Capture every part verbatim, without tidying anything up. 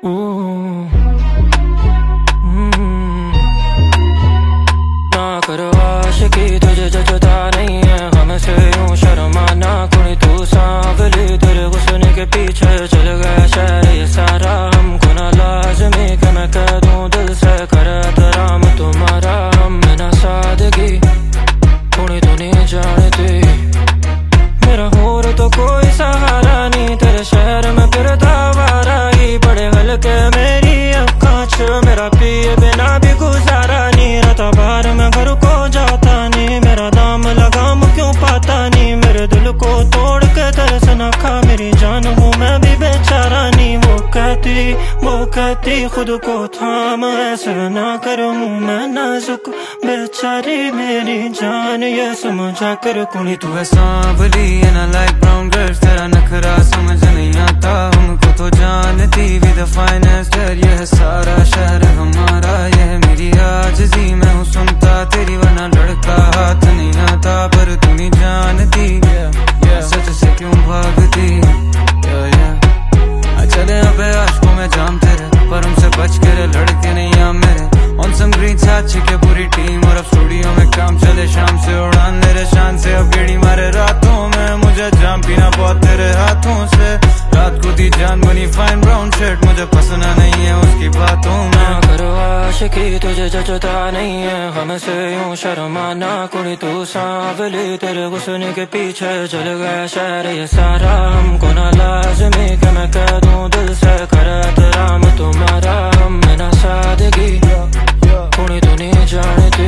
ना करो आशिकी तुझे जचता नहीं है हमसे यूं शर्माना कोई तू सांवली तेरे गुस्से के पीछे चल गया शहर ये सारा हमको ना लाजमी कि मैं कह दूं दिल से करे एहतराम तुम्हारा हम में ना सादगी थोड़ी तो नहीं जानती मेरा होर तो कोई सहारा नहीं तेरे शहर में फिरता आवारा ही बड़े हल्के मेरी अक्खां च मेरा पिए बिना भी गुजारा नहीं रहता बाहर में घर को जाता नहीं मेरा दाम लगाम क्यों पाता नहीं मेरे दिल को तोड़ के तरस ना खा मेरी जान हूँ मैं भी बेचारा नहीं वो कहती वो कहती खुद को थाम ऐसा ना करूँ मैं नाजुक बेचारी मेरी जान ये समझा कर कुनी तू है सांवली and I like brown girls तेरा नखरा समझ नहीं आता हमको तो जानती भी the finest है ये है सारा शहर हमारा ये है मेरी आजिज़ी मैं हूँ सुनता तेरी वरना लड़का हाथ नहीं आता पर तू नहीं जानती yeah, yeah. सच से क्यों भागती yeah, yeah. चले अबे आशकों में जाम तेरे पर उनसे बच के लड़के नहीं आ मेरे ऑन सम ग्रीन साथ छिके पूरी टीम और अब स्टूडियो में काम चले शाम से उड़ान मेरे शान से अब गेड़ी मारे रातों में मुझे जाम पीना बहुत तेरे हाथों से रात को दी जान बनी फाइन ब्राउन शर्ट मुझे पसंद नहीं है उसकी बातों में ना करो आशिकी तुझे जचता नहीं है हमसे यूं शर्माना कोई तू सांवली तेरे गुस्से के पीछे चल गया शहर ये सारा हमको ना लाजमी कि मैं कह दूं दिल से करे एहतराम तुम्हारा हम में ना सादगी थोड़ी तो नहीं जानती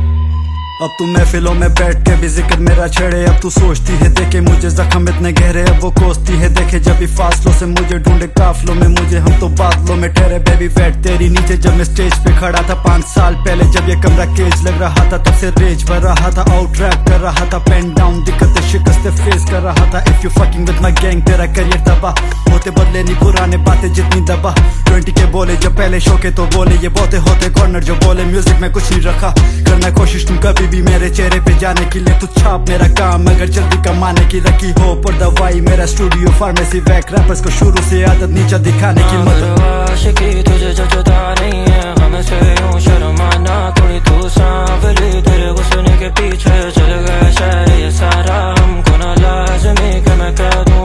अब तू महफिलों में बैठ के भी जिक्र मेरा छेड़े अब तू सोचती है देखे मुझे जख्म इतने गहरे अब वो कोसती है देखे जब भी फासलों से मुझे ढूंढे काफलों में मुझे हम तो बादलों में ठहरे बेबी फैट तेरी नीचे जब मैं स्टेज पे खड़ा था पांच साल पहले जब ये कमरा केज लग रहा था तब से रेज भर रहा था आउट रैप कर रहा था पेन डाउन दिक्कतें शिकस्तें फेस कर रहा था if you fucking with my gang तेरा करियर तबाह होते बदले नहीं पुराने बातें जितनी दबा ट्वेंटी के बोले जब पहले शो के तो बोले ये बहुते होते कॉर्नर जो बोले म्यूजिक में कुछ नहीं रखा करना कोशिश तुम कभी भी मेरे चेहरे पे जाने के लिए तू छाप मेरा काम अगर जल्दी कमाने की रखी हो पर दवाई मेरा स्टूडियो फार्मेसी वैक रैपर्स को शुरू से आदत नीचा दिखाने की मदद आशिकी तुझे जचता नहीं है हमसे यूं शर्माना कोई तू सांवली तेरे गुस्से के पीछे चल गया शहर ये सारा हमको ना लाजमी कि मैं कह दूं